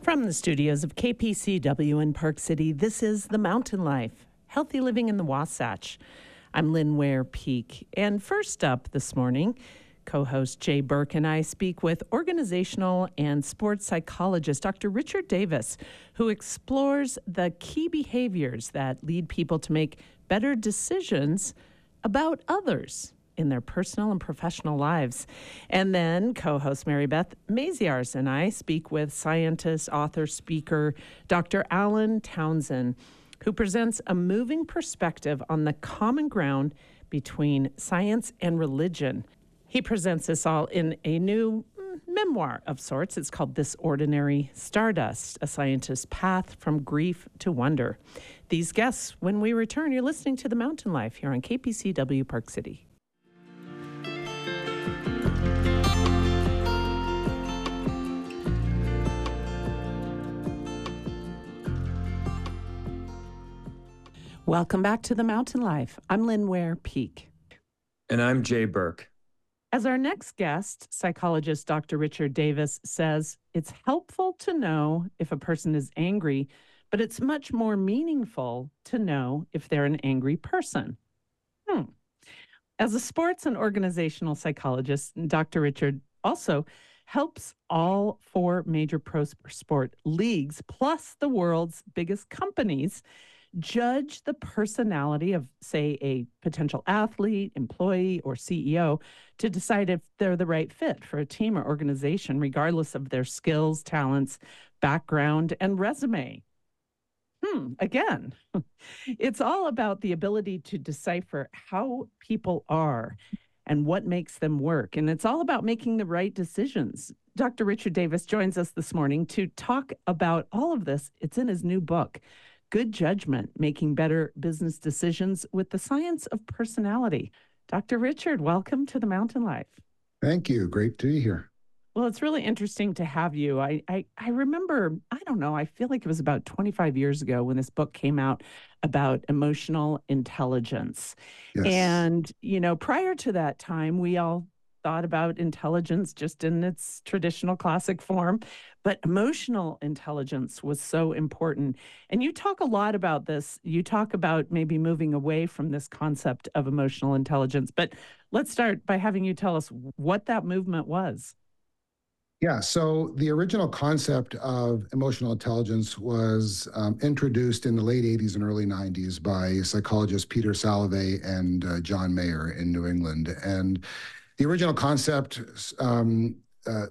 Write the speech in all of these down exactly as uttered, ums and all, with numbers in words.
From the studios of K P C W in Park City, this is The Mountain Life, Healthy Living in the Wasatch. I'm Lynn Ware Peak. And first up this morning, co-host Jay Burke and I speak with organizational and sports psychologist Doctor Richard Davis, who explores the key behaviors that lead people to make better decisions about others in their personal and professional lives. And then co-host Mary Beth Maziarz and I speak with scientist, author, speaker, Doctor Alan Townsend, who presents a moving perspective on the common ground between science and religion. He presents us all in a new mm, memoir of sorts. It's called This Ordinary Stardust, a scientist's path from grief to wonder. These guests, when we return, you're listening to The Mountain Life here on K P C W Park City. Welcome back to The Mountain Life. I'm Lynn Ware Peak. And I'm Jay Burke. As our next guest, psychologist Doctor Richard Davis says, it's helpful to know if a person is angry, but it's much more meaningful to know if they're an angry person. Hmm. As a sports and organizational psychologist, Doctor Richard also helps all four major pro sport leagues, plus the world's biggest companies, judge the personality of, say, a potential athlete, employee, or C E O to decide if they're the right fit for a team or organization, regardless of their skills, talents, background, and resume. Hmm, again, it's all about the ability to decipher how people are and what makes them work. And it's all about making the right decisions. Doctor Richard Davis joins us this morning to talk about all of this. It's in his new book, Good Judgment, Making Better Business Decisions with the Science of Personality. Doctor Richard, welcome to The Mountain Life. Thank you. Great to be here. Well, it's really interesting to have you. I, I, I remember, I don't know, I feel like it was about twenty-five years ago when this book came out about emotional intelligence. Yes. And, you know, prior to that time, we all thought about intelligence just in its traditional classic form, but emotional intelligence was so important. And you talk a lot about this. You talk about maybe moving away from this concept of emotional intelligence, but let's start by having you tell us what that movement was. Yeah, so the original concept of emotional intelligence was um, introduced in the late eighties and early nineties by psychologists Peter Salovey and uh, John Mayer in New England. And the original concept um, uh,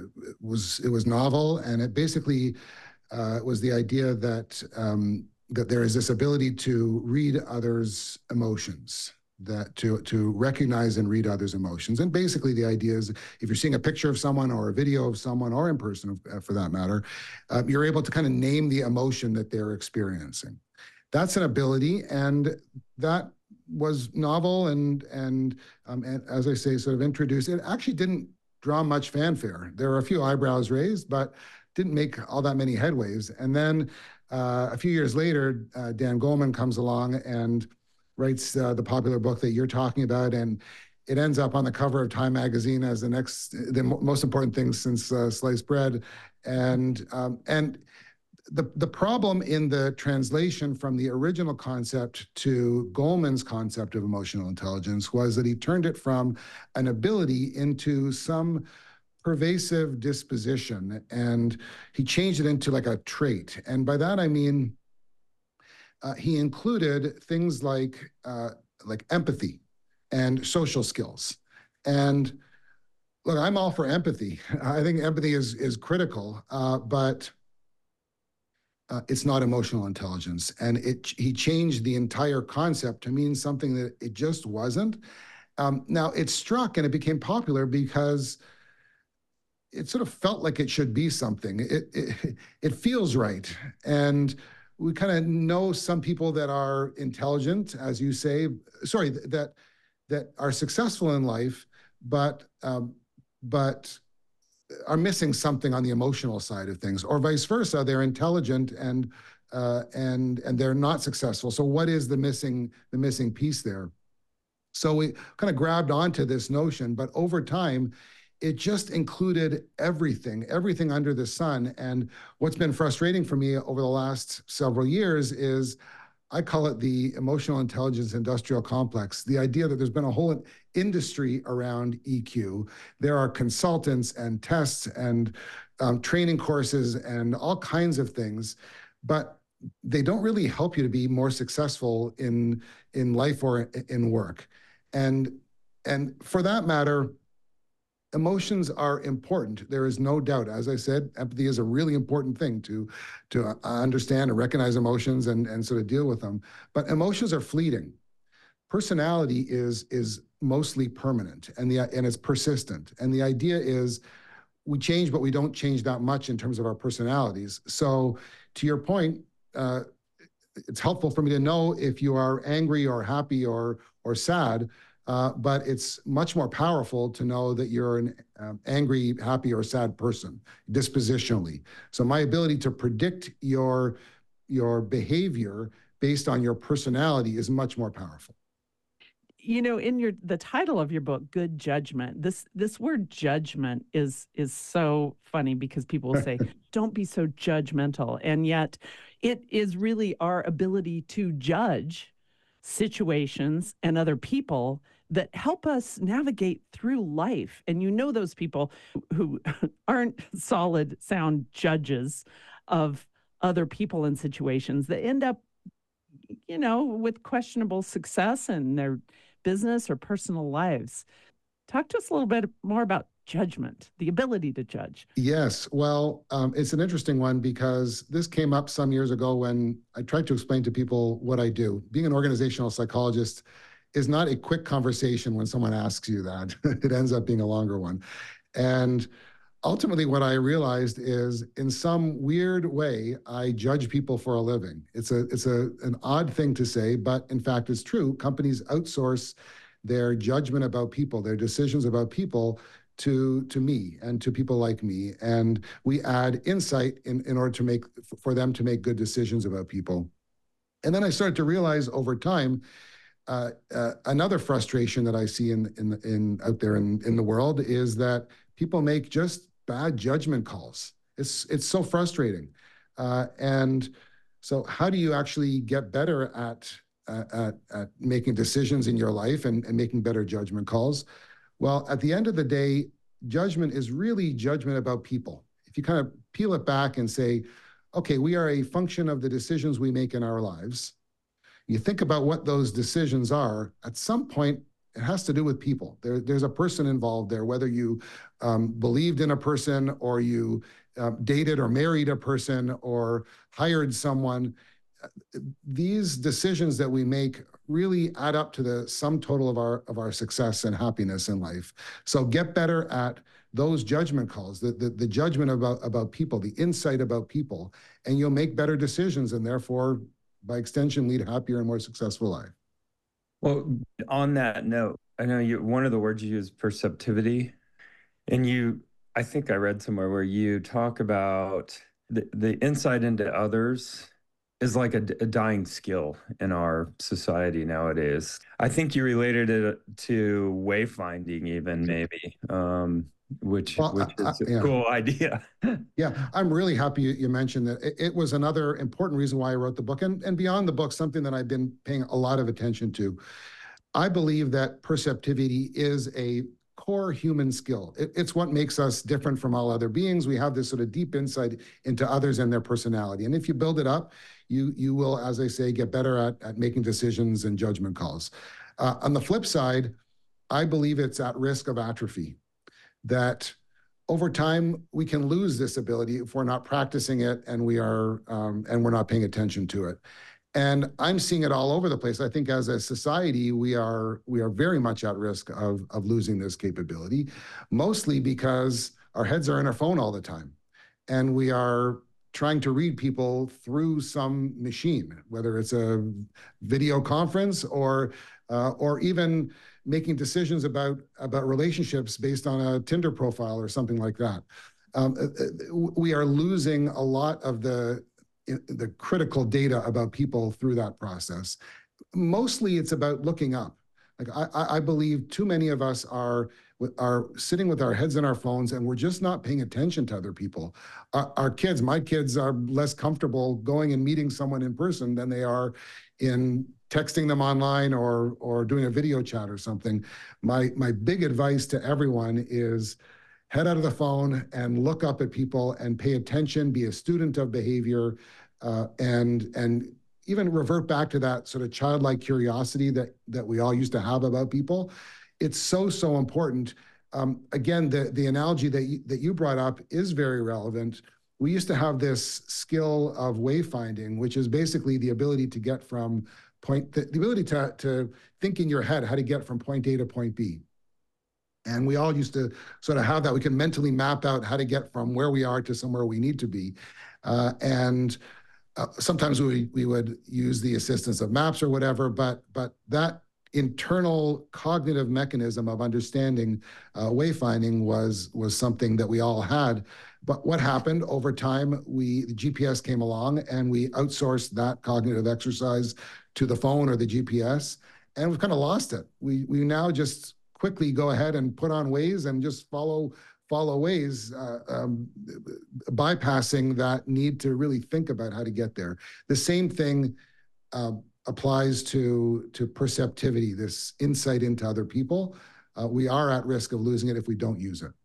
was it was novel, and it basically uh, was the idea that um, that there is this ability to read others' emotions, that to to recognize and read others' emotions. And basically, the idea is if you're seeing a picture of someone or a video of someone, or in person uh, for that matter, uh, you're able to kind of name the emotion that they're experiencing. That's an ability, and that was novel and, and, um, and as I say, sort of introduced. It actually didn't draw much fanfare. There were a few eyebrows raised, but didn't make all that many headways. And then uh, a few years later, uh, Dan Goleman comes along and writes uh, the popular book that you're talking about, and it ends up on the cover of Time magazine as the next, the most important thing since uh, sliced bread. And, um, and The, the problem in the translation from the original concept to Goleman's concept of emotional intelligence was that he turned it from an ability into some pervasive disposition, and he changed it into like a trait. And by that I mean uh, he included things like uh, like empathy and social skills. And look, I'm all for empathy. I think empathy is is critical, uh, but Uh, it's not emotional intelligence. And it he changed the entire concept to mean something that it just wasn't. Um, now, it struck and it became popular because it sort of felt like it should be something. It, it, it feels right. And we kind of know some people that are intelligent, as you say, sorry, that that are successful in life, but um, but are missing something on the emotional side of things, or vice versa. They're intelligent and uh, and and they're not successful. So what is the missing the missing piece there? So we kind of grabbed onto this notion, but over time, it just included everything, everything under the sun. And what's been frustrating for me over the last several years is I call it the emotional intelligence industrial complex. The idea that there's been a whole industry around E Q. There are consultants and tests and um, training courses and all kinds of things, but they don't really help you to be more successful in in life or in work. And and for that matter, emotions are important. There is no doubt. As I said, empathy is a really important thing to, to understand and recognize emotions and, and sort of deal with them. But emotions are fleeting. Personality is, is mostly permanent, and, the, and it's persistent. And the idea is we change, but we don't change that much in terms of our personalities. So to your point, uh, it's helpful for me to know if you are angry or happy or, or sad. Uh, but it's much more powerful to know that you're an um, angry, happy, or sad person, dispositionally. So my ability to predict your, your behavior based on your personality is much more powerful. You know, in your the title of your book, Good Judgment, this this word judgment is is so funny because people will say, don't be so judgmental. And yet it is really our ability to judge situations and other people that help us navigate through life. And you know those people who aren't solid, sound judges of other people and situations that end up, you know, with questionable success in their business or personal lives. Talk to us a little bit more about judgment, the ability to judge. Yes, well, um, it's an interesting one because this came up some years ago when I tried to explain to people what I do. Being an organizational psychologist is not a quick conversation when someone asks you that. It ends up being a longer one. And ultimately what I realized is in some weird way, I judge people for a living. It's a it's a an odd thing to say, but in fact, it's true. Companies outsource their judgment about people, their decisions about people to to me and to people like me. And we add insight in, in order to make for them to make good decisions about people. And then I started to realize over time, Uh, uh, another frustration that I see in in in out there in, in the world is that people make just bad judgment calls. It's it's so frustrating, uh, and so how do you actually get better at uh, at, at making decisions in your life and, and making better judgment calls? Well, at the end of the day, judgment is really judgment about people. If you kind of peel it back and say, okay, we are a function of the decisions we make in our lives. You think about what those decisions are, at some point, it has to do with people. There, there's a person involved there, whether you um, believed in a person or you uh, dated or married a person or hired someone. These decisions that we make really add up to the sum total of our, of our success and happiness in life. So get better at those judgment calls, the, the, the judgment about, about people, the insight about people, and you'll make better decisions and therefore by extension, lead a happier and more successful life. Well, on that note, I know you one of the words you use, perceptivity, and you, I think I read somewhere where you talk about the, the insight into others is like a, a dying skill in our society nowadays. I think you related it to wayfinding even maybe. Um, which, well, which I, is a I, yeah. cool idea. Yeah, I'm really happy you, you mentioned that. It, it was another important reason why I wrote the book, and, and beyond the book, something that I've been paying a lot of attention to. I believe that perceptivity is a core human skill. It, it's what makes us different from all other beings. We have this sort of deep insight into others and their personality. And if you build it up, you, you will, as I say, get better at, at making decisions and judgment calls. Uh, on the flip side, I believe it's at risk of atrophy. That over time we can lose this ability if we're not practicing it and we are um, and we're not paying attention to it. And I'm seeing it all over the place. I think as a society, we are we are very much at risk of, of losing this capability, mostly because our heads are in our phone all the time. And we are trying to read people through some machine, whether it's a video conference or uh, or even making decisions about, about relationships based on a Tinder profile or something like that. Um, we are losing a lot of the, the critical data about people through that process. Mostly it's about looking up. Like I, I believe too many of us are are sitting with our heads in our phones, and we're just not paying attention to other people. Our, our kids, my kids, are less comfortable going and meeting someone in person than they are in texting them online or or doing a video chat or something. My my big advice to everyone is head out of the phone and look up at people and pay attention, be a student of behavior, uh, and and even revert back to that sort of childlike curiosity that that we all used to have about people. It's so, so important. Um, again, the, the analogy that you, that you brought up is very relevant. We used to have this skill of wayfinding, which is basically the ability to get from point, the, the ability to, to think in your head how to get from point A to point B. And we all used to sort of have that. We can mentally map out how to get from where we are to somewhere we need to be. Uh, and uh, sometimes we, we would use the assistance of maps or whatever, but, but that internal cognitive mechanism of understanding uh, wayfinding was was something that we all had. But what happened over time, we the G P S came along and we outsourced that cognitive exercise to the phone or the G P S, and we've kind of lost it. We we now just quickly go ahead and put on Waze and just follow follow Waze, uh, um, bypassing that need to really think about how to get there. The same thing uh, applies to, to perceptivity, this insight into other people. Uh, we are at risk of losing it if we don't use it.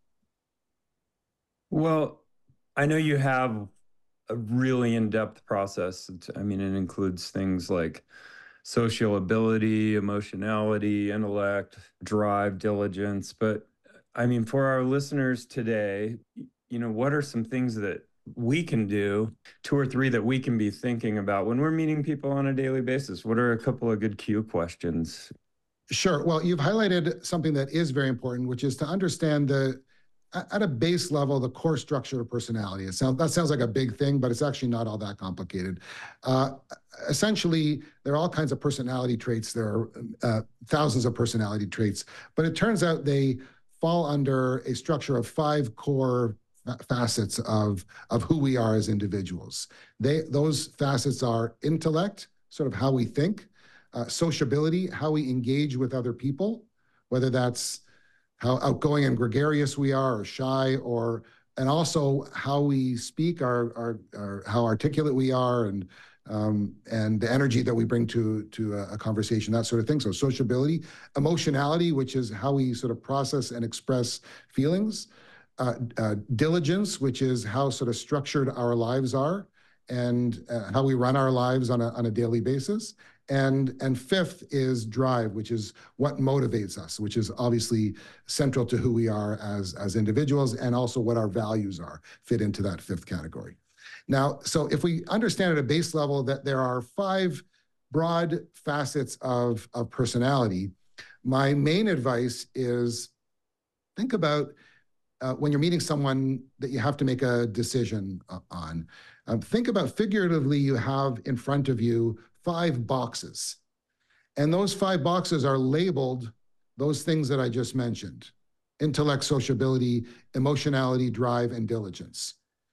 Well, I know you have a really in-depth process. I mean, it includes things like social ability, emotionality, intellect, drive, diligence. But I mean, for our listeners today, you know, what are some things that we can do, two or three that we can be thinking about when we're meeting people on a daily basis? What are a couple of good Q questions? Sure. Well, you've highlighted something that is very important, which is to understand the, at a base level, the core structure of personality. It sounds, that sounds like a big thing, but it's actually not all that complicated. Uh, essentially, there are all kinds of personality traits. There are uh, thousands of personality traits, but it turns out they fall under a structure of five core facets of, of who we are as individuals. They, those facets are intellect, sort of how we think, uh, sociability, how we engage with other people, whether that's how outgoing and gregarious we are or shy, or, and also how we speak, our, our, our how articulate we are, and um, and the energy that we bring to, to a, a conversation, that sort of thing. So sociability, emotionality, which is how we sort of process and express feelings, Uh, uh, diligence, which is how sort of structured our lives are and uh, how we run our lives on a, on a daily basis. And, and fifth is drive, which is what motivates us, which is obviously central to who we are as, as individuals, and also what our values are, fit into that fifth category. Now, so if we understand at a base level that there are five broad facets of, of personality, my main advice is think about Uh, when you're meeting someone that you have to make a decision uh, on, um, think about figuratively, you have in front of you five boxes. And those five boxes are labeled those things that I just mentioned: intellect, sociability, emotionality, drive, and diligence.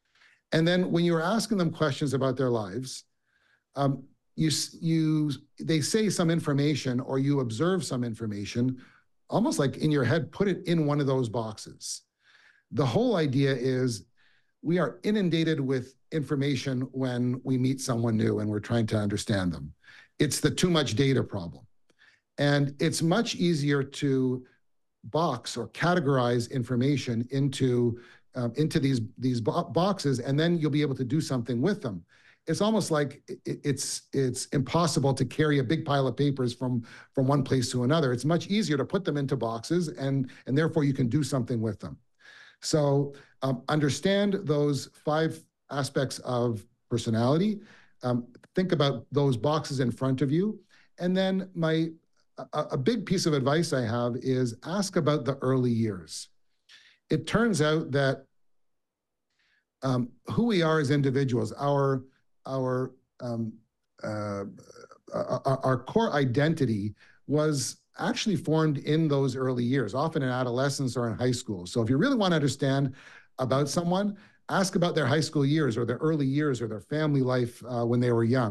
And then when you're asking them questions about their lives, um, you, you, they say some information or you observe some information, almost like in your head, put it in one of those boxes. The whole idea is we are inundated with information when we meet someone new and we're trying to understand them. It's the too much data problem. And it's much easier to box or categorize information into, um, into these, these bo boxes, and then you'll be able to do something with them. It's almost like it, it's, it's impossible to carry a big pile of papers from, from one place to another. It's much easier to put them into boxes, and, and therefore you can do something with them. So um, understand those five aspects of personality. Um, think about those boxes in front of you. And then my a, a big piece of advice I have is ask about the early years. It turns out that um, who we are as individuals, our, our, um, uh, our, our core identity was actually formed in those early years, often in adolescence or in high school. So if you really want to understand about someone, ask about their high school years or their early years or their family life uh, when they were young.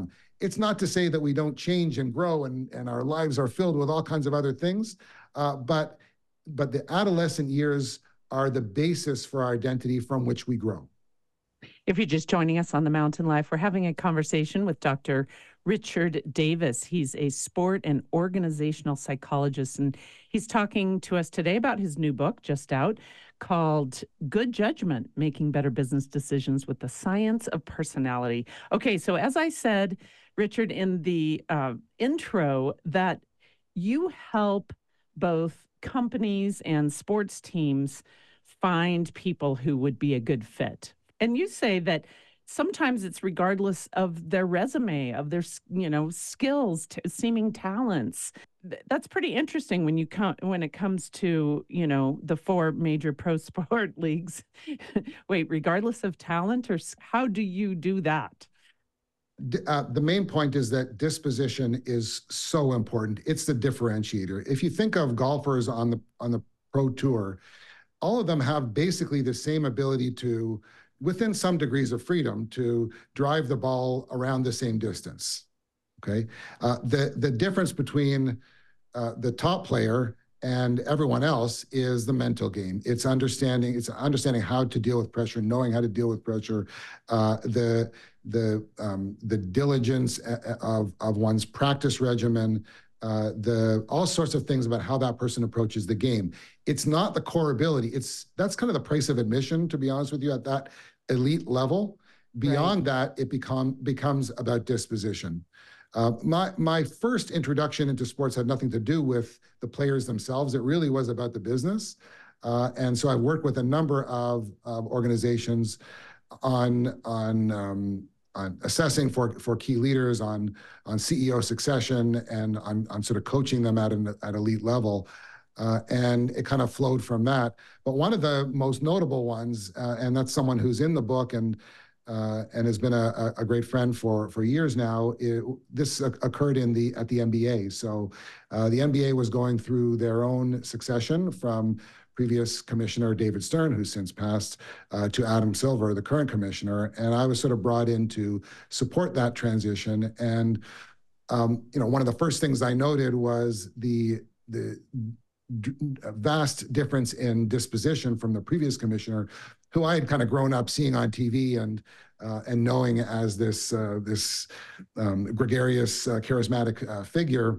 it's not to say that we don't change and grow and, and our lives are filled with all kinds of other things, uh, but, but the adolescent years are the basis for our identity from which we grow. If you're just joining us on The Mountain Life, we're having a conversation with Doctor Richard Davis. He's a sport and organizational psychologist, and he's talking to us today about his new book, just out, called Good Judgment, Making Better Business Decisions with the Science of Personality. Okay, so as I said, Richard, in the uh, intro, that you help both companies and sports teams find people who would be a good fit. And you say that sometimes it's regardless of their resume, of their, you know, skills, t- seeming talents. Th- That's pretty interesting when you come when it comes to, you know, the four major pro sport leagues. Wait, regardless of talent, or s- how do you do that? D- Uh, the main point is that disposition is so important. It's the differentiator. If you think of golfers on the on the pro tour, all of them have basically the same ability to, within some degrees of freedom, to drive the ball around the same distance. Okay, uh, the the difference between uh, the top player and everyone else is the mental game. It's understanding. It's understanding how to deal with pressure, knowing how to deal with pressure, uh, the the um, the diligence of of one's practice regimen. Uh, the all sorts of things about how that person approaches the game. It's not the core ability. It's that's kind of the price of admission, to be honest with you, at that elite level. Beyond right. that, it become becomes about disposition. Uh, my my first introduction into sports had nothing to do with the players themselves. It really was about the business, uh, and so I worked with a number of, of organizations on on. Um, on assessing for, for key leaders, on on C E O succession, and on, on sort of coaching them at an at elite level. Uh, and it kind of flowed from that. But one of the most notable ones, uh, and that's someone who's in the book and uh, and has been a, a great friend for for years now. It, this occurred in the at the N B A. So uh, the N B A was going through their own succession from previous commissioner David Stern, who's since passed, uh, to Adam Silver, the current commissioner, and I was sort of brought in to support that transition. And um, you know, one of the first things I noted was the the d- vast difference in disposition from the previous commissioner, who I had kind of grown up seeing on T V and uh, and knowing as this uh, this um, gregarious, uh, charismatic uh, figure.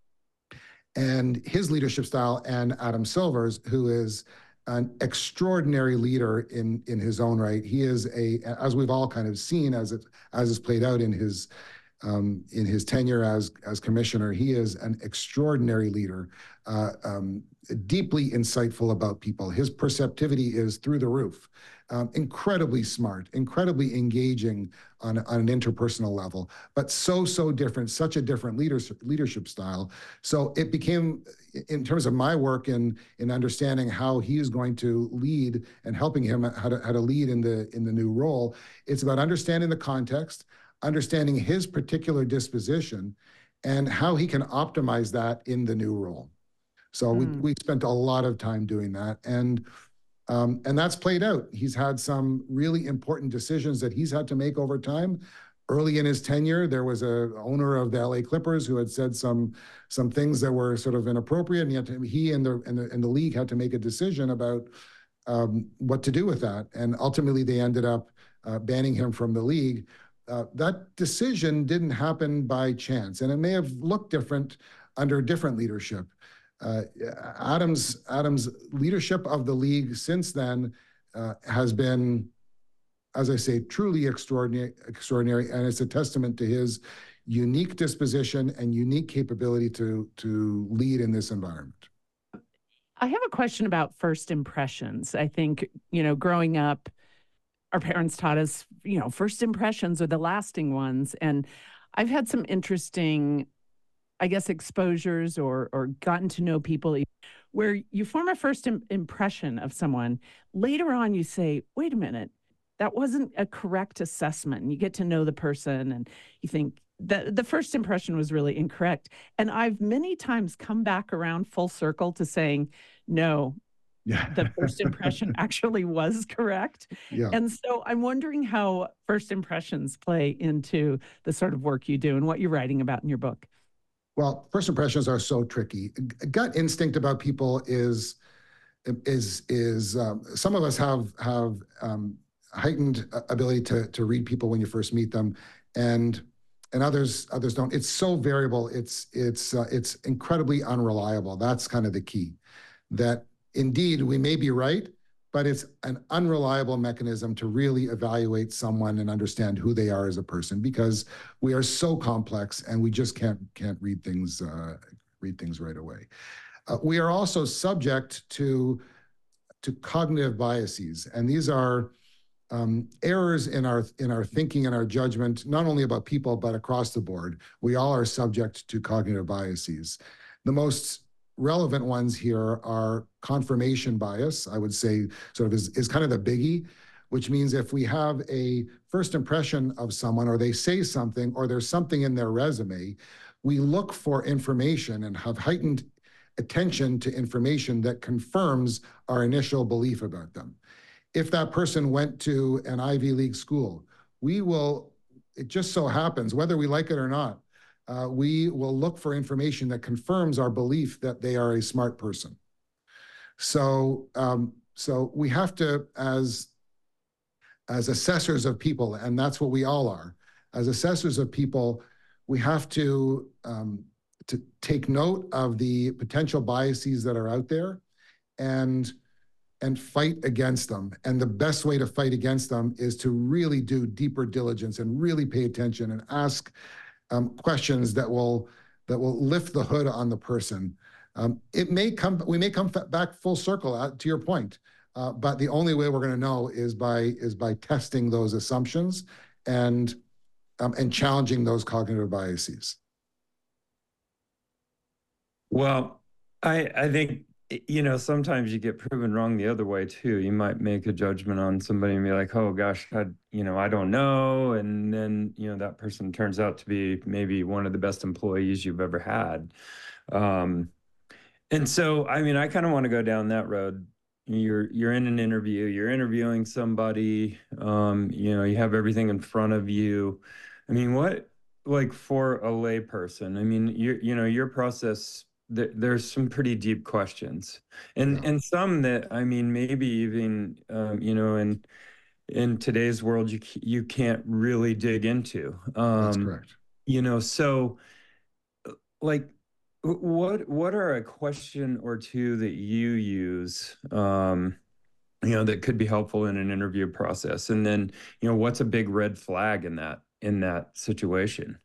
And his leadership style, and Adam Silver's, who is an extraordinary leader in in his own right. He is a, as we've all kind of seen as it as is played out in his um, in his tenure as as commissioner. He is an extraordinary leader, uh, um, deeply insightful about people. His perceptivity is through the roof. Um, incredibly smart, incredibly engaging on, on an interpersonal level, but so, so different, such a different leadership, leadership style. So it became, in terms of my work in, in understanding how he is going to lead and helping him how to, how to lead in the, in the new role, it's about understanding the context, understanding his particular disposition, and how he can optimize that in the new role. So mm. we, we spent a lot of time doing that. And Um, and that's played out. He's had some really important decisions that he's had to make over time. Early in his tenure, there was a owner of the L A Clippers who had said some some things that were sort of inappropriate, and he, had to, he and the, and the and the league had to make a decision about um, what to do with that. And ultimately, they ended up uh, banning him from the league. Uh, that decision didn't happen by chance, and it may have looked different under different leadership. Uh, Adams Adams' leadership of the league since then uh, has been, as I say, truly extraordinary, extraordinary, and it's a testament to his unique disposition and unique capability to to lead in this environment. I have a question about first impressions. I think, you know, growing up, our parents taught us, you know, first impressions are the lasting ones, and I've had some interesting, I guess, exposures or or gotten to know people where you form a first im- impression of someone. Later on, you say, wait a minute, that wasn't a correct assessment. And you get to know the person and you think that the first impression was really incorrect. And I've many times come back around full circle to saying, no, Yeah. the first impression actually was correct. Yeah. And so I'm wondering how first impressions play into the sort of work you do and what you're writing about in your book. Well, first impressions are so tricky. Gut instinct about people is is is um, some of us have have um, heightened ability to to read people when you first meet them, and and others others don't. It's so variable. It's it's uh, it's incredibly unreliable. That's kind of the key. That indeed we may be right, but it's an unreliable mechanism to really evaluate someone and understand who they are as a person, because we are so complex and we just can't can't read things uh, read things right away. Uh, we are also subject to to cognitive biases, and these are um, errors in our in our thinking and our judgment, not only about people but across the board. We all are subject to cognitive biases. The most relevant ones here are confirmation bias, I would say, sort of is, is kind of the biggie, which means if we have a first impression of someone, or they say something, or there's something in their resume, we look for information and have heightened attention to information that confirms our initial belief about them. If that person went to an Ivy League school, we will, it just so happens, whether we like it or not, uh, we will look for information that confirms our belief that they are a smart person. So, um, so we have to, as, as assessors of people, and that's what we all are, as assessors of people, we have to um, to take note of the potential biases that are out there and and fight against them. And the best way to fight against them is to really do deeper diligence and really pay attention and ask um, questions that will that will lift the hood on the person. Um, it may come, we may come back full circle uh, to your point, uh, but the only way we're going to know is by is by testing those assumptions and um, and challenging those cognitive biases. Well, I I think, you know, sometimes you get proven wrong the other way too. You might make a judgment on somebody and be like, oh gosh, I, you know, I don't know. And then, you know, that person turns out to be maybe one of the best employees you've ever had. Um, and so, I mean, I kind of want to go down that road. You're you're in an interview, you're interviewing somebody, um, you know, you have everything in front of you. I mean, what, like for a lay person, I mean, you you know, your process, th there's some pretty deep questions, and Yeah. and some that, I mean, maybe even um, you know, in in today's world, you c- you can't really dig into. That's Um, correct. you know, so like, wh- what what are a question or two that you use, um, you know, that could be helpful in an interview process, and then, you know, what's a big red flag in that in that situation?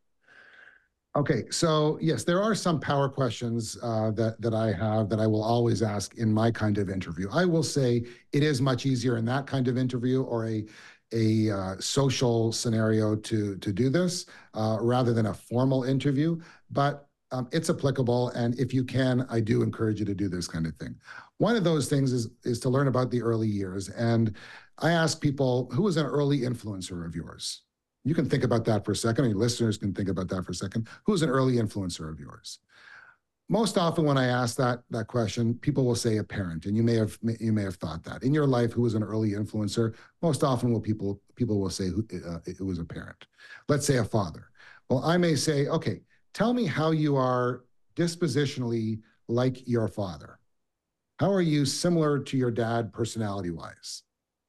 Okay, so yes, there are some power questions uh, that that I have that I will always ask in my kind of interview. I will say it is much easier in that kind of interview or a a uh, social scenario to to do this uh, rather than a formal interview, but um, it's applicable. And if you can, I do encourage you to do this kind of thing. One of those things is is to learn about the early years, and I ask people, who was an early influencer of yours? You can think about that for a second, and your listeners can think about that for a second. Who's an early influencer of yours? Most often when I ask that that question, people will say a parent, and you may have you may have thought that. In your life, who was an early influencer? Most often will people people will say who, uh, it was a parent. Let's say a father. Well, I may say, okay, tell me how you are dispositionally like your father. How are you similar to your dad personality-wise?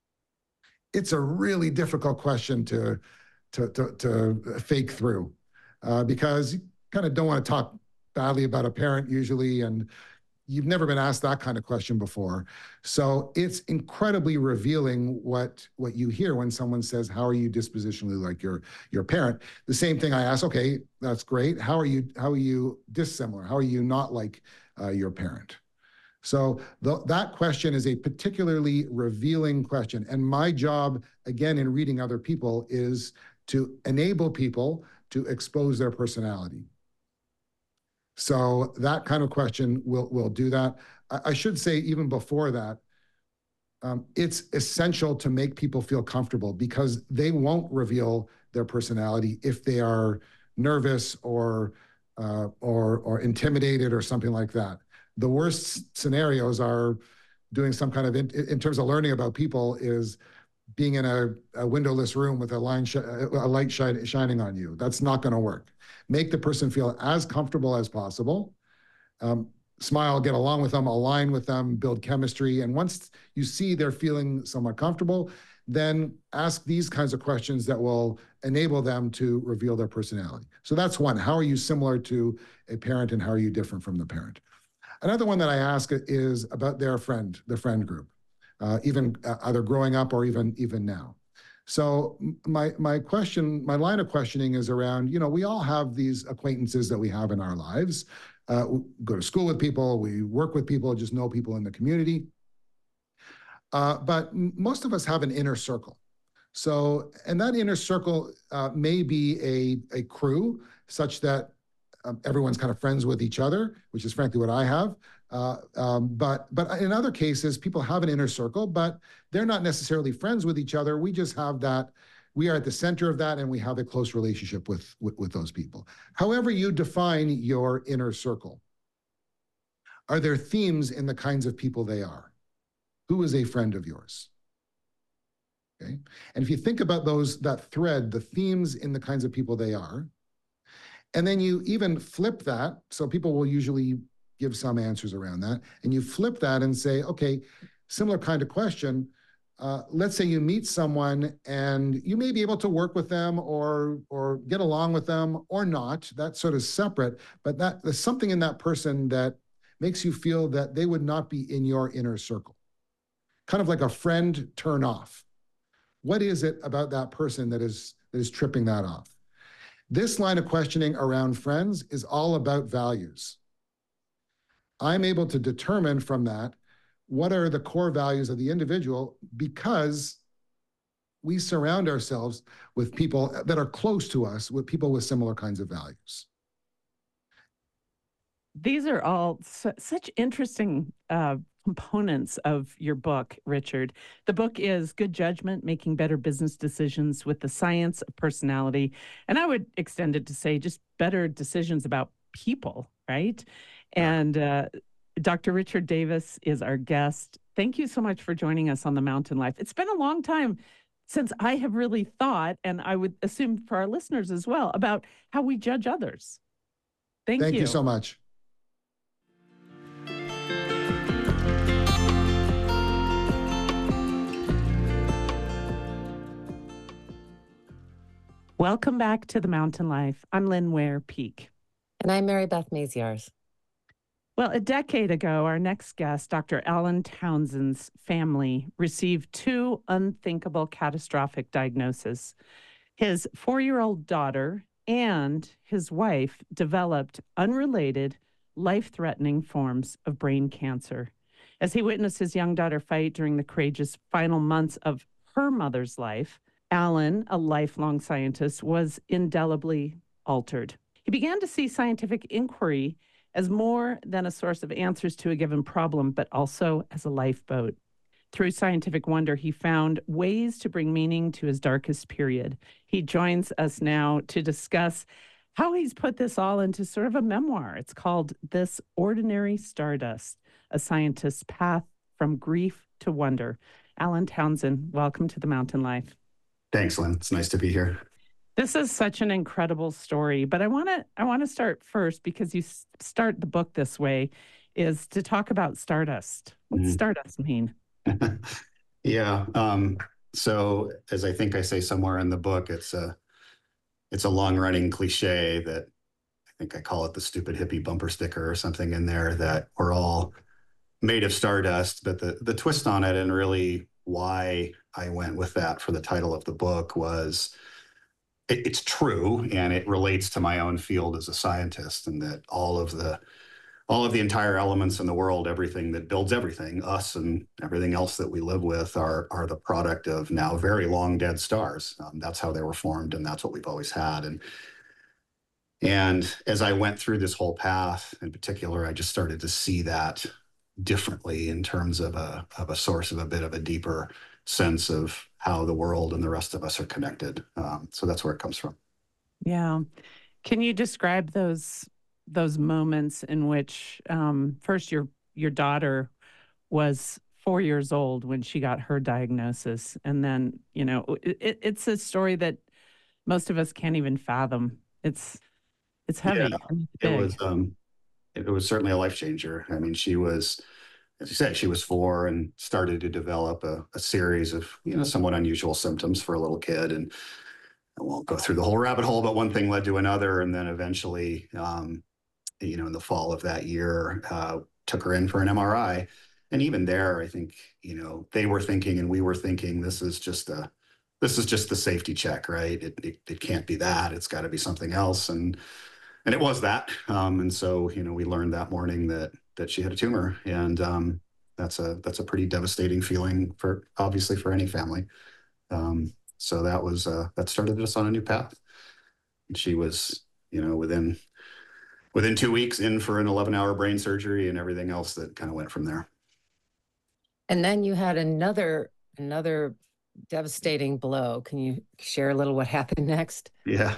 It's a really difficult question to to, to, to fake through uh, because you kind of don't want to talk badly about a parent usually, and you've never been asked that kind of question before. So it's incredibly revealing what what you hear when someone says, how are you dispositionally like your your parent? The same thing I ask, okay, that's great. How are you, how are you dissimilar? How are you not like uh, your parent? So the, that question is a particularly revealing question. And my job, again, in reading other people is to enable people to expose their personality. So that kind of question will, will do that. I, I should say, even before that, um, it's essential to make people feel comfortable because they won't reveal their personality if they are nervous or, uh, or, or intimidated or something like that. The worst scenarios are doing some kind of, in, in terms of learning about people, is being in a, a windowless room with a, line sh- a light shine, shining on you. That's not going to work. Make the person feel as comfortable as possible. Um, smile, get along with them, align with them, build chemistry. And once you see they're feeling somewhat comfortable, then ask these kinds of questions that will enable them to reveal their personality. So that's one. How are you similar to a parent, and how are you different from the parent? Another one that I ask is about their friend, the friend group, uh, even uh, either growing up or even even now. So my my question, my line of questioning is around, you know, we all have these acquaintances that we have in our lives. Uh, we go to school with people, we work with people, just know people in the community. Uh, but most of us have an inner circle. So, and that inner circle uh, may be a, a crew such that um, everyone's kind of friends with each other, which is frankly what I have. Uh, um, but but in other cases, people have an inner circle, but they're not necessarily friends with each other. We just have that, we are at the center of that, and we have a close relationship with, with, with those people. However you define your inner circle, are there themes in the kinds of people they are? Who is a friend of yours? Okay. And if you think about those, that thread, the themes in the kinds of people they are, and then you even flip that, so people will usually give some answers around that, and you flip that and say, okay, similar kind of question, uh, let's say you meet someone and you may be able to work with them or or get along with them or not, that's sort of separate, but that there's something in that person that makes you feel that they would not be in your inner circle. Kind of like a friend turn off. What is it about that person that is, that is tripping that off? This line of questioning around friends is all about values. I'm able to determine from that what are the core values of the individual, because we surround ourselves with people that are close to us, with people with similar kinds of values. These are all su- such interesting uh, components of your book, Richard. The book is Good Judgment, Making Better Business Decisions with the Science of Personality. And I would extend it to say just better decisions about people, right? And uh, Doctor Richard Davis is our guest. Thank you so much for joining us on The Mountain Life. It's been a long time since I have really thought, and I would assume for our listeners as well, about how we judge others. Thank, Thank you. you so much. Welcome back to The Mountain Life. I'm Lynn Ware Peak. And I'm Mary Beth Maziarz. Well, a decade ago, our next guest, Doctor Alan Townsend's family, received two unthinkable catastrophic diagnoses. His four-year-old daughter and his wife developed unrelated, life-threatening forms of brain cancer. As he witnessed his young daughter fight during the courageous final months of her mother's life, Alan, a lifelong scientist, was indelibly altered. He began to see scientific inquiry as more than a source of answers to a given problem, but also as a lifeboat. Through scientific wonder, he found ways to bring meaning to his darkest period. He joins us now to discuss how he's put this all into sort of a memoir. It's called This Ordinary Stardust, a Scientist's Path from Grief to Wonder. Alan Townsend, welcome to The Mountain Life. Thanks, Lynn. It's nice to be here. This is such an incredible story, but I want to I want to start first, because you s- start the book this way, is to talk about stardust. What's Mhm. stardust mean? Yeah. Um, so as I think I say somewhere in the book, it's a it's a long running cliche that I think I call it the stupid hippie bumper sticker or something in there, that we're all made of stardust. But the the twist on it, and really why I went with that for the title of the book, was it, it's true, and it relates to my own field as a scientist, and that all of the all of the entire elements in the world, everything that builds everything, us and everything else that we live with, are are the product of now very long dead stars. Um, that's how they were formed, and that's what we've always had. And and as I went through this whole path, in particular, I just started to see that differently in terms of a of a source of a bit of a deeper sense of how the world and the rest of us are connected. Um, so that's where it comes from. Yeah. Can you describe those those moments in which um, first your your daughter was four years old when she got her diagnosis. And then, you know, it, it's a story that most of us can't even fathom. It's it's heavy. Yeah, and it's it big. was um, it, it was certainly a life changer. I mean, she was, as you said, she was four and started to develop a, a series of, you know, somewhat unusual symptoms for a little kid. And I won't go through the whole rabbit hole, but one thing led to another. And then eventually, um, you know, in the fall of that year, uh, took her in for an M R I. And even there, I think, you know, they were thinking and we were thinking, this is just a, this is just the safety check, right? It, it, it can't be that. It's got to be something else. And and it was that. Um, and so, you know, we learned that morning that that she had a tumor, and um, that's a that's a pretty devastating feeling for obviously for any family. Um, so that was uh, that started us on a new path. And she was, you know, within within two weeks in for an eleven hour brain surgery and everything else that kind of went from there. And then you had another another devastating blow. Can you share a little what happened next? Yeah.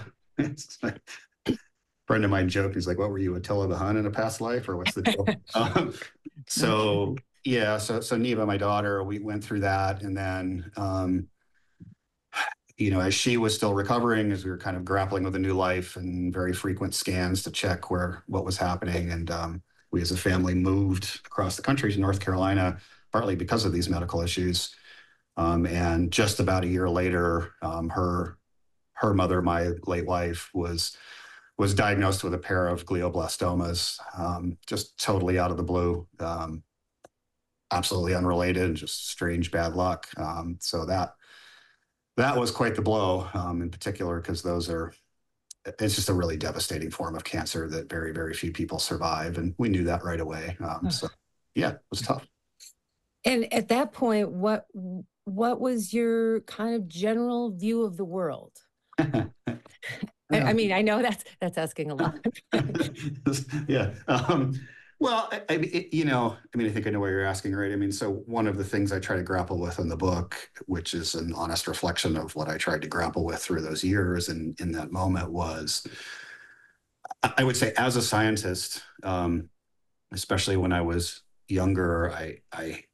A friend of mine joked, he's like, what were you, Attila the Hun in a past life, or what's the deal? um, so yeah, so so Neva, my daughter, we went through that. And then um, you know, as she was still recovering, as we were kind of grappling with a new life and very frequent scans to check where what was happening. And um, we as a family moved across the country to North Carolina, partly because of these medical issues. Um, and just about a year later, um, her her mother, my late wife, was was diagnosed with a pair of glioblastomas, um, just totally out of the blue, um, absolutely unrelated, just strange bad luck. Um, so that that was quite the blow, um, in particular, because those are, it's just a really devastating form of cancer that very, very few people survive. And we knew that right away. Um, so yeah, it was tough. And at that point, what what was your kind of general view of the world? I, I mean, I know that's that's asking a lot. Yeah. Um, well, I, I it, you know, I mean, I think I know what you're asking, right? I mean, so one of the things I try to grapple with in the book, which is an honest reflection of what I tried to grapple with through those years and in that moment, was, I would say, as a scientist, um, especially when I was younger, I, I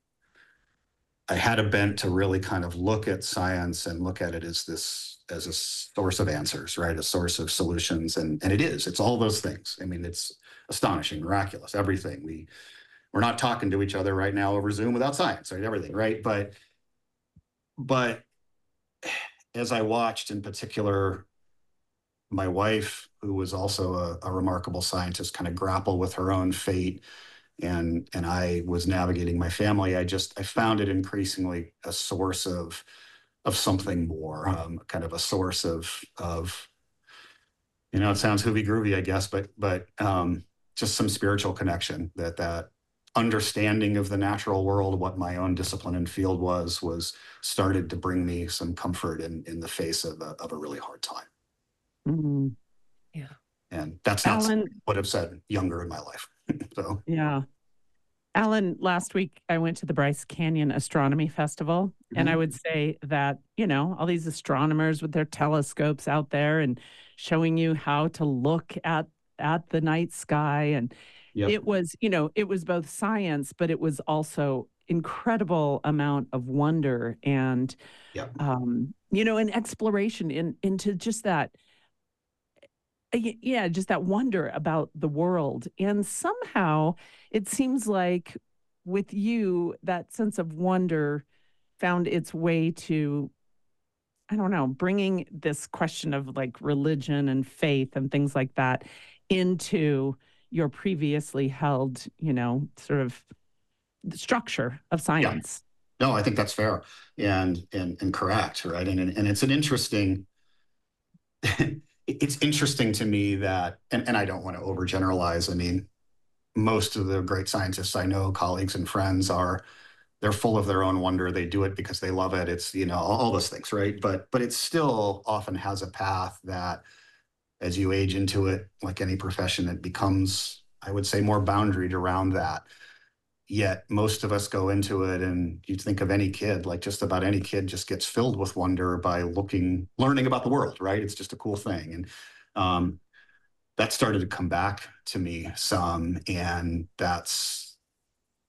I had a bent to really kind of look at science and look at it as this, as a source of answers, right? A source of solutions. And, and it is, it's all those things. I mean, it's astonishing, miraculous, everything. We, we're not talking to each other right now over Zoom without science, right? Everything, right? But, but as I watched in particular, my wife, who was also a, a remarkable scientist, kind of grapple with her own fate, and and I was navigating my family, I just I found it increasingly a source of of something more, um, kind of a source of of you know, it sounds hoovy groovy, I guess, but but um, just some spiritual connection, that that understanding of the natural world, what my own discipline and field was, was started to bring me some comfort in in the face of a, of a really hard time. Mm-hmm. Yeah, and that's not Alan, what I would have said younger in my life. So yeah. Alan, last week I went to the Bryce Canyon Astronomy Festival, mm-hmm. and I would say that, you know, all these astronomers with their telescopes out there and showing you how to look at at the night sky. And yep. It was, you know, it was both science, but it was also incredible amount of wonder and, yep. um, you know, an exploration in, into just that, yeah, just that wonder about the world. And somehow it seems like with you, that sense of wonder found its way to, I don't know, bringing this question of like religion and faith and things like that into your previously held, you know, sort of the structure of science. Yeah. No, I think that's fair and and and correct, right? And and, and it's an interesting it's interesting to me that, and, and I don't want to overgeneralize. I mean, most of the great scientists I know, colleagues and friends, are, they're full of their own wonder. They do it because they love it. It's, you know, all, all those things, right? But, but it still often has a path that as you age into it, like any profession, it becomes, I would say, more boundaried around that. Yet most of us go into it, and you think of any kid, like just about any kid just gets filled with wonder by looking, learning about the world, right? It's just a cool thing. And um, that started to come back to me some. And that's,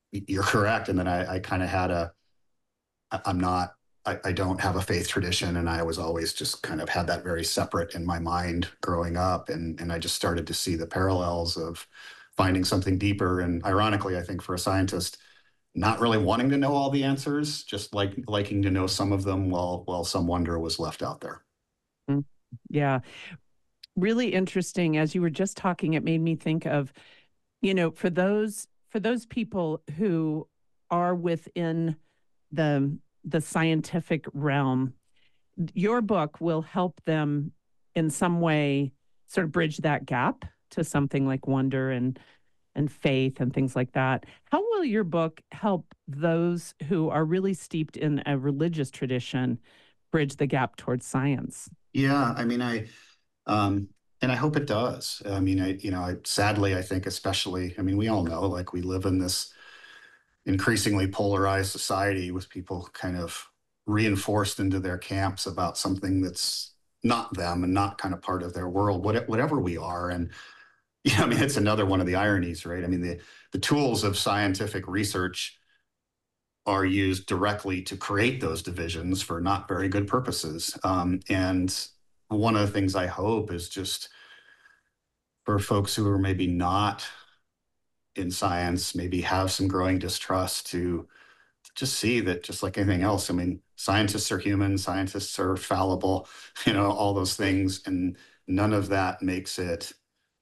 you're correct. And then I, I kind of had a, I- I'm not, I, I don't have a faith tradition, and I was always just kind of had that very separate in my mind growing up. And, and I just started to see the parallels of finding something deeper. And ironically, I think for a scientist, not really wanting to know all the answers, just like liking to know some of them while, while some wonder was left out there. Mm, yeah. Really interesting. As you were just talking, it made me think of, you know, for those for those people who are within the the scientific realm, your book will help them in some way sort of bridge that gap to something like wonder and and faith and things like that. How will your book help those who are really steeped in a religious tradition bridge the gap towards science? Yeah, I mean, I, um, and I hope it does. I mean, I, you know, I, sadly, I think especially, I mean, we all know, like, we live in this increasingly polarized society with people kind of reinforced into their camps about something that's not them and not kind of part of their world, what, whatever we are. And yeah, I mean, it's another one of the ironies, right? I mean, the, the tools of scientific research are used directly to create those divisions for not very good purposes. Um, and one of the things I hope is just for folks who are maybe not in science, maybe have some growing distrust, to just see that, just like anything else, I mean, scientists are human, scientists are fallible, you know, all those things. And none of that makes it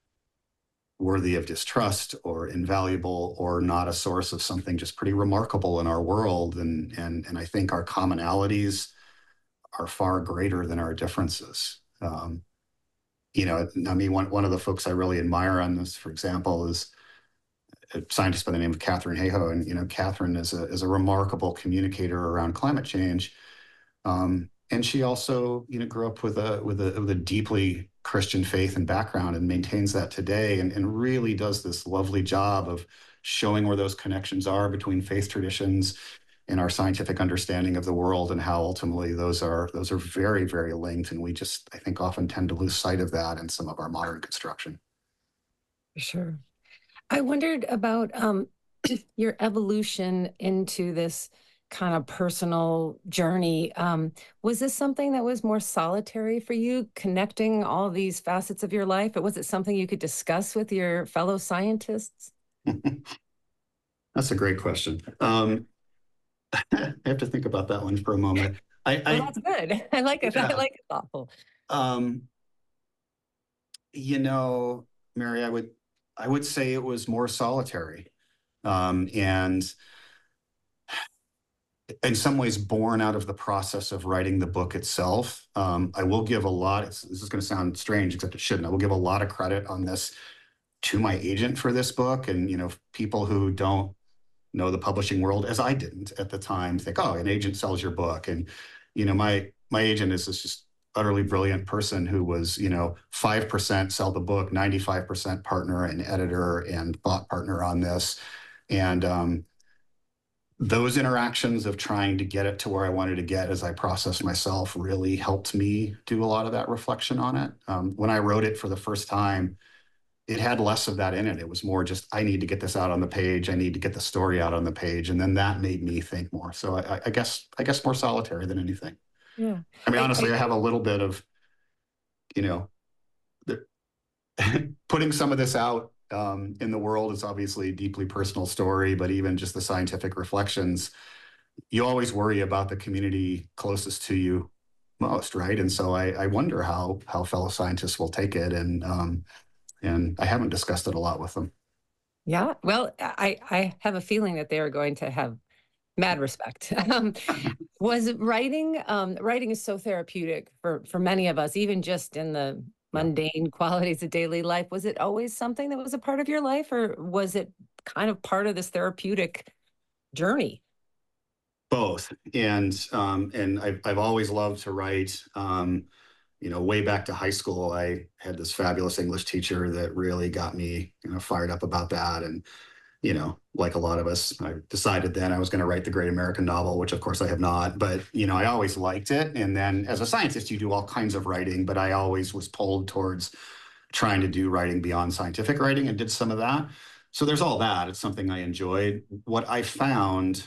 worthy of distrust or invaluable or not a source of something just pretty remarkable in our world. And, and, and I think our commonalities are far greater than our differences. Um, you know, I mean, one, one of the folks I really admire on this, for example, is a scientist by the name of Katharine Hayhoe. And, you know, Katharine is a, is a remarkable communicator around climate change. Um, and she also, you know, grew up with a, with a, with a deeply Christian faith and background, and maintains that today, and, and really does this lovely job of showing where those connections are between faith traditions and our scientific understanding of the world, and how ultimately those are those are very, very linked. And we just, I think, often tend to lose sight of that in some of our modern construction. Sure. I wondered about um, your evolution into this kind of personal journey. Um, was this something that was more solitary for you, connecting all these facets of your life? Or was it something you could discuss with your fellow scientists? That's a great question. Um, I have to think about that one for a moment. I, I well, that's good. I like it. Yeah. I like it thoughtful. Um, you know, Mary, I would, I would say it was more solitary, um, and in some ways born out of the process of writing the book itself. Um, I will give a lot, it's, this is going to sound strange, except it shouldn't. I will give a lot of credit on this to my agent for this book. And, you know, people who don't know the publishing world, as I didn't at the time, think, oh, an agent sells your book. And, you know, my, my agent is this just utterly brilliant person who was, you know, five percent sell the book, ninety-five percent partner and editor and thought partner on this. And, um, those interactions of trying to get it to where I wanted to get as I processed myself really helped me do a lot of that reflection on it. Um, when I wrote it for the first time, it had less of that in it. It was more just, I need to get this out on the page. I need to get the story out on the page. And then that made me think more. So I, I guess, I guess more solitary than anything. Yeah. I mean, I- honestly, I, I- have a little bit of, you know, the, putting some of this out um, in the world is obviously a deeply personal story, but even just the scientific reflections, you always worry about the community closest to you most, right? And so I, I wonder how how fellow scientists will take it, and um, and I haven't discussed it a lot with them. Yeah. Well, I, I have a feeling that they are going to have mad respect. Um, was writing, um, writing is so therapeutic for, for many of us, even just in the mundane qualities of daily life. Was it always something that was a part of your life, or was it kind of part of this therapeutic journey? Both, and um, and I've I've always loved to write. Um, you know, way back to high school, I had this fabulous English teacher that really got me, you know, fired up about that. And you know, like a lot of us, I decided then I was going to write the great American novel, which of course I have not. But you know, I always liked it. And then as a scientist, you do all kinds of writing, but I always was pulled towards trying to do writing beyond scientific writing, and did some of that. so there's all that. It's something I enjoyed. What I found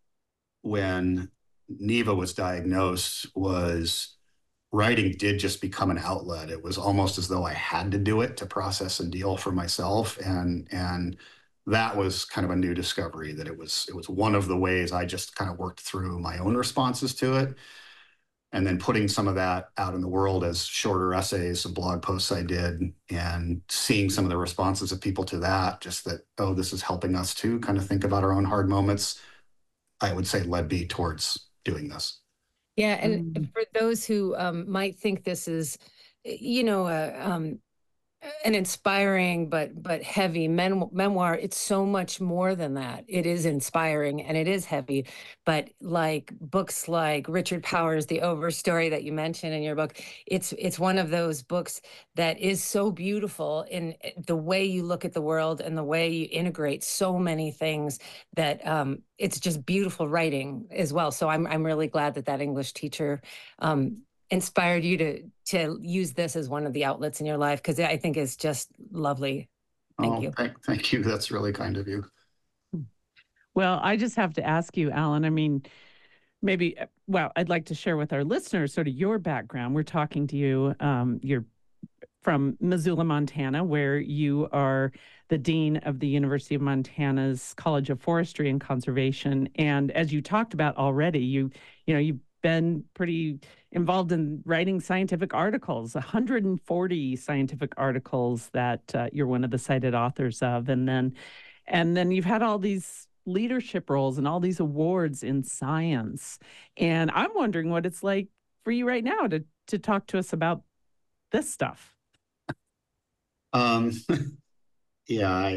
when Neva was diagnosed was writing did just become an outlet. It was almost as though I had to do it to process and deal for myself. And, and that was kind of a new discovery, that it was, it was one of the ways I just kind of worked through my own responses to it. And then putting some of that out in the world as shorter essays, some blog posts I did, and seeing some of the responses of people to that, just that, oh, this is helping us too, kind of think about our own hard moments, I would say led me towards doing this. Yeah, and Mm. for those who um, might think this is, you know, uh, um, an inspiring but but heavy mem- memoir, it's so much more than that. It is inspiring and it is heavy, but like books like Richard Powers' The Overstory that you mentioned in your book, it's it's one of those books that is so beautiful in the way you look at the world and the way you integrate so many things, that um, it's just beautiful writing as well. So I'm I'm really glad that that English teacher um, inspired you to to use this as one of the outlets in your life, because I think it's just lovely. Thank oh, you. Thank, thank you. That's really kind of you. Well, I just have to ask you, Alan, I mean, maybe, well, I'd like to share with our listeners sort of your background. We're talking to you, um, you're from Missoula, Montana, where you are the dean of the University of Montana's College of Forestry and Conservation. And as you talked about already, you, you know, you've been pretty involved in writing scientific articles, one hundred forty scientific articles that uh, you're one of the cited authors of. And then, and then you've had all these leadership roles and all these awards in science. And I'm wondering what it's like for you right now to, to talk to us about this stuff. Um, yeah, I,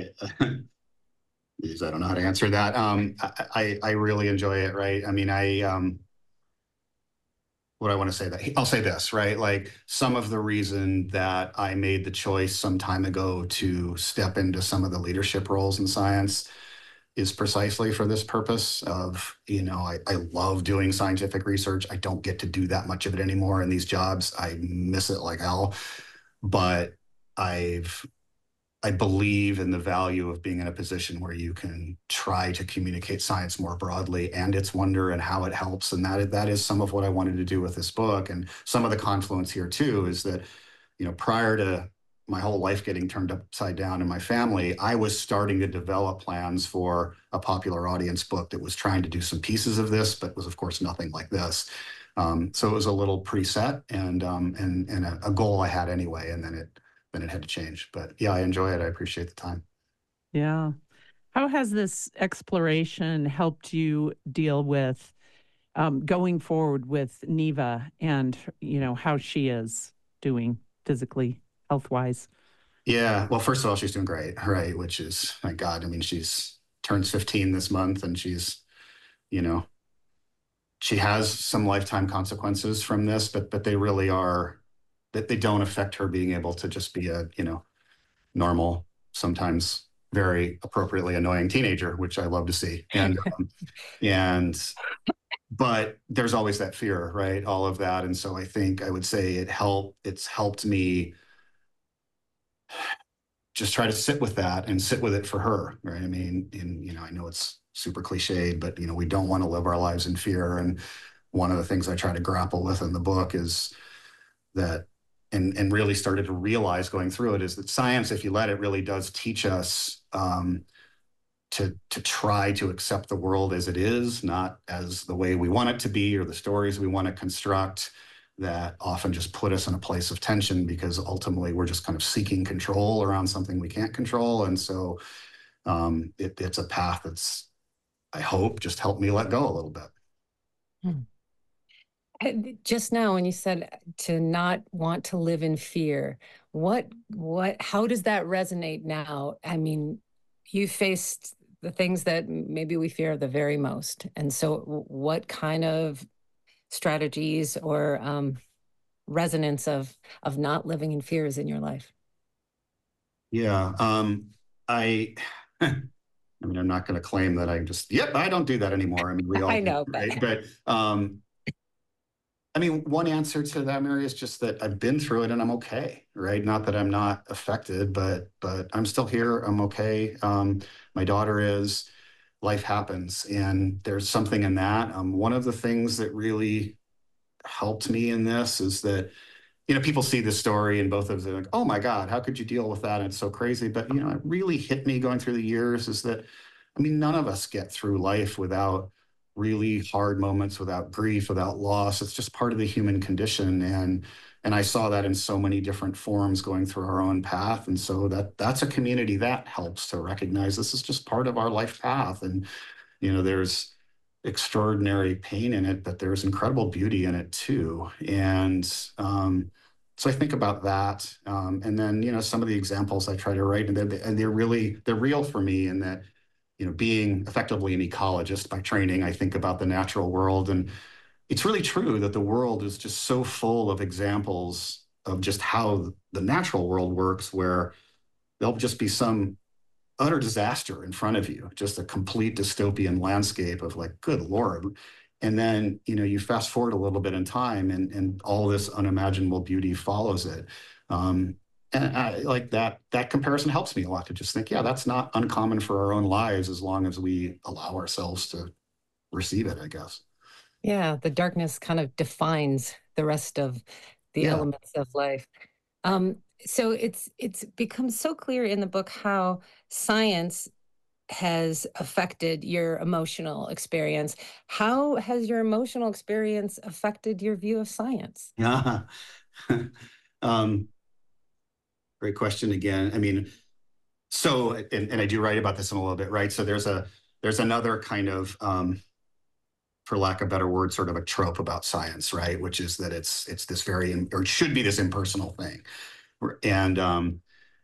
geez, I don't know how to answer that. Um, I, I, I really enjoy it, right? I mean, I, um, what I want to say that I'll say this, right? Like, some of the reason that I made the choice some time ago to step into some of the leadership roles in science is precisely for this purpose of, you know, I, I love doing scientific research. I don't get to do that much of it anymore in these jobs. I miss it like hell, but I've I believe in the value of being in a position where you can try to communicate science more broadly and its wonder and how it helps. And that, that is some of what I wanted to do with this book. And some of the confluence here too is that, you know, prior to my whole life getting turned upside down in my family, I was starting to develop plans for a popular audience book that was trying to do some pieces of this, but was of course nothing like this. Um, so it was a little preset and um, and and a, a goal I had anyway, and then it then it had to change. But yeah, I enjoy it. I appreciate the time. Yeah. How has this exploration helped you deal with um, going forward with Neva and, you know, how she is doing physically, health-wise? Yeah. Well, first of all, she's doing great, right? Which is, thank God. I mean, she's turns fifteen this month, and she's, you know, she has some lifetime consequences from this, but but they really are, that they don't affect her being able to just be a, you know, normal, sometimes very appropriately annoying teenager, which I love to see. And um, and but there's always that fear, right? All of that. And so I think I would say it helped, it's helped me just try to sit with that and sit with it for her, right? I mean, and you know, I know it's super cliched, but you know, we don't want to live our lives in fear. And one of the things I try to grapple with in the book is that, and and really started to realize going through it, is that science, if you let it, really does teach us um, to to try to accept the world as it is, not as the way we want it to be or the stories we want to construct, that often just put us in a place of tension because ultimately we're just kind of seeking control around something we can't control. And so um, it, it's a path that's, I hope, just helped me let go a little bit. Hmm. Just now, when you said to not want to live in fear, what, what, how does that resonate now? I mean, you faced the things that maybe we fear the very most. And so what kind of strategies or um, resonance of, of not living in fear is in your life? Yeah. Um, I, I mean, I'm not going to claim that I just, yep, I don't do that anymore. I mean, we all, I know, right? but But, um, I mean, one answer to that, Mary, is just that I've been through it and I'm okay, right? Not that I'm not affected, but but I'm still here. I'm okay. Um, my daughter is. Life happens, and there's something in that. Um, one of the things that really helped me in this is that, you know, people see this story and both of them are like, oh my God, how could you deal with that? And it's so crazy. But, you know, it really hit me going through the years is that, I mean, none of us get through life without really hard moments, without grief, without loss. It's just part of the human condition. And and I saw that in so many different forms going through our own path. And so that that's a community that helps to recognize this is just part of our life path. And, you know, there's extraordinary pain in it, but there's incredible beauty in it too. And um, so I think about that. Um, and then, you know, some of the examples I try to write, and they're, and they're really, they're real for me in that, you know, being effectively an ecologist by training, I think about the natural world. And it's really true that the world is just so full of examples of just how the natural world works, where there'll just be some utter disaster in front of you, just a complete dystopian landscape of like, good Lord. And then, you know, you fast forward a little bit in time and, and all this unimaginable beauty follows it. Um, and I, like that, that comparison helps me a lot to just think, yeah, that's not uncommon for our own lives as long as we allow ourselves to receive it, I guess. Yeah, the darkness kind of defines the rest of the Yeah. elements of life. Um, so it's it's become so clear in the book how science has affected your emotional experience. How has your emotional experience affected your view of science? Yeah. um, great question again. I mean, so, and, and I do write about this in a little bit, right? So there's a, there's another kind of, um, for lack of a better word, sort of a trope about science, right? Which is that it's, it's this very, or it should be this impersonal thing. And, um,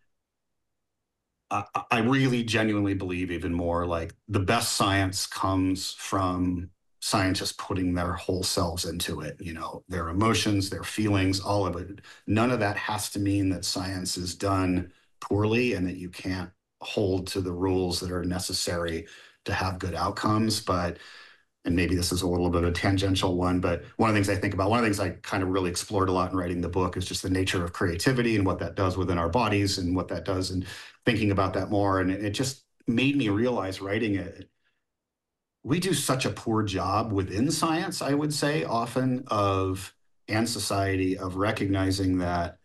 I, I really genuinely believe even more like the best science comes from scientists putting their whole selves into it, you know, their emotions, their feelings, all of it. None of that has to mean that science is done poorly and that you can't hold to the rules that are necessary to have good outcomes. But, and maybe this is a little bit of a tangential one, but one of the things I think about, one of the things I kind of really explored a lot in writing the book is just the nature of creativity and what that does within our bodies and what that does, and thinking about that more. And it, it just made me realize writing it, we do such a poor job within science, I would say, often of, and society, of recognizing that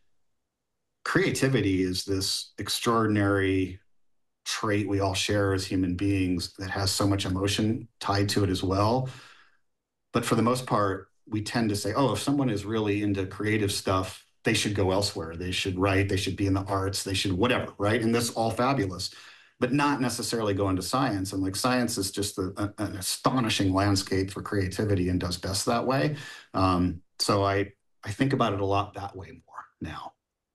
creativity is this extraordinary trait we all share as human beings that has so much emotion tied to it as well. But for the most part, we tend to say, oh, if someone is really into creative stuff, they should go elsewhere. They should write, they should be in the arts, they should whatever, right? And that's all fabulous, but not necessarily go into science. And like science is just a, a, an astonishing landscape for creativity and does best that way. Um, so I, I think about it a lot that way more now.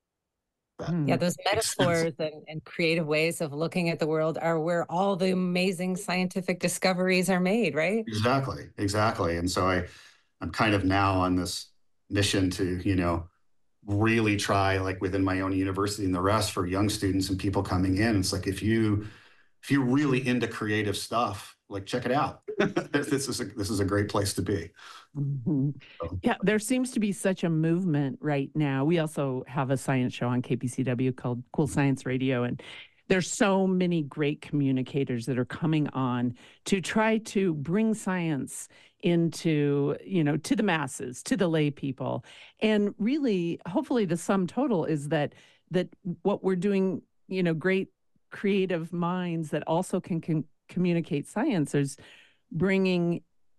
Yeah, those metaphors and, and creative ways of looking at the world are where all the amazing scientific discoveries are made, right? Exactly, exactly. And so I, I'm kind of now on this mission to, you know, really try, like within my own university and the rest, for young students and people coming in. It's like, if you, if you're really into creative stuff, like check it out. This is a, this is a great place to be. Mm-hmm. So. Yeah, there seems to be such a movement right now. We also have a science show on K P C W called Cool Science Radio, and there's so many great communicators that are coming on to try to bring science into, you know, to the masses, to the lay people. And really, hopefully the sum total is that that what we're doing, you know, great creative minds that also can, can communicate science is bringing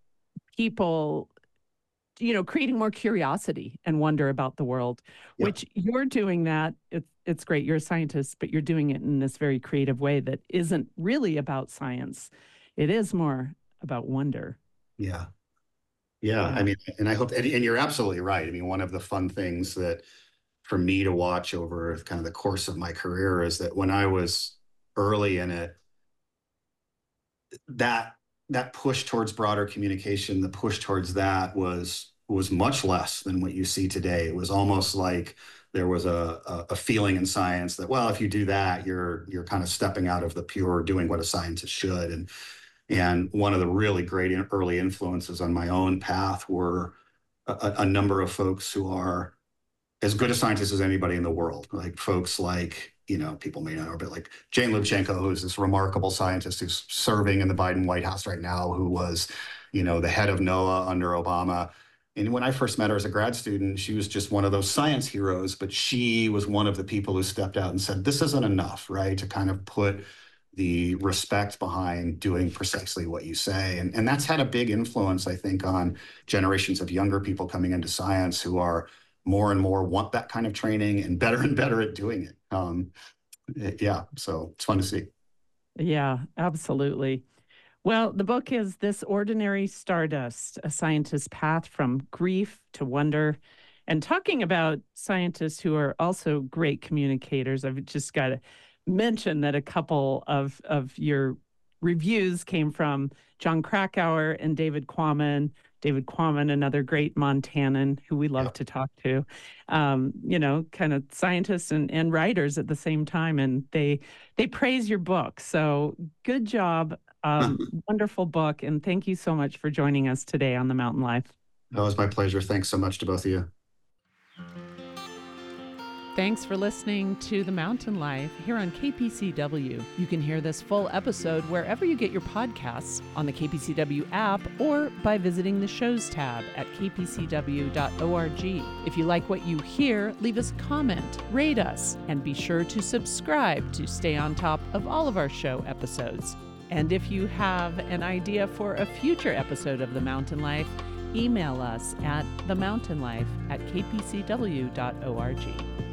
people, you know, creating more curiosity and wonder about the world, yeah. Which you're doing that. It's, it's great. You're a scientist, but you're doing it in this very creative way that isn't really about science. It is more about wonder. Yeah. Yeah. yeah. I mean, and I hope, and, and you're absolutely right. I mean, one of the fun things that for me to watch over kind of the course of my career is that when I was early in it, that that push towards broader communication, the push towards that was was much less than what you see today. It was almost like there was a, a, a feeling in science that, well, if you do that, you're you're kind of stepping out of the pure doing what a scientist should. And and one of the really great early influences on my own path were a, a number of folks who are as good a scientists as anybody in the world, like folks like, you know, people may not know, but like Jane Lubchenco, who's this remarkable scientist who's serving in the Biden White House right now, who was, you know, the head of NOAA under Obama. And when I first met her as a grad student, she was just one of those science heroes, but she was one of the people who stepped out and said, this isn't enough, right? To kind of put the respect behind doing precisely what you say. And, and that's had a big influence, I think, on generations of younger people coming into science who are more and more want that kind of training and better and better at doing it. Um, yeah, so it's fun to see. Yeah, absolutely. Well, the book is This Ordinary Stardust, A Scientist's Path from Grief to Wonder. And talking about scientists who are also great communicators, I've just got to mention that a couple of, of your reviews came from John Krakauer and David Quammen. David Quammen, another great Montanan who we love Yep. to talk to, um, you know, kind of scientists and, and writers at the same time. And they they praise your book. So good job. Um, wonderful book. And thank you so much for joining us today on The Mountain Life. That was my pleasure. Thanks so much to both of you. Thanks for listening to The Mountain Life here on K P C W. You can hear this full episode wherever you get your podcasts, on the K P C W app, or by visiting the shows tab at k p c w dot org. If you like what you hear, leave us a comment, rate us, and be sure to subscribe to stay on top of all of our show episodes. And if you have an idea for a future episode of The Mountain Life, email us at the mountain life at k p c w dot org.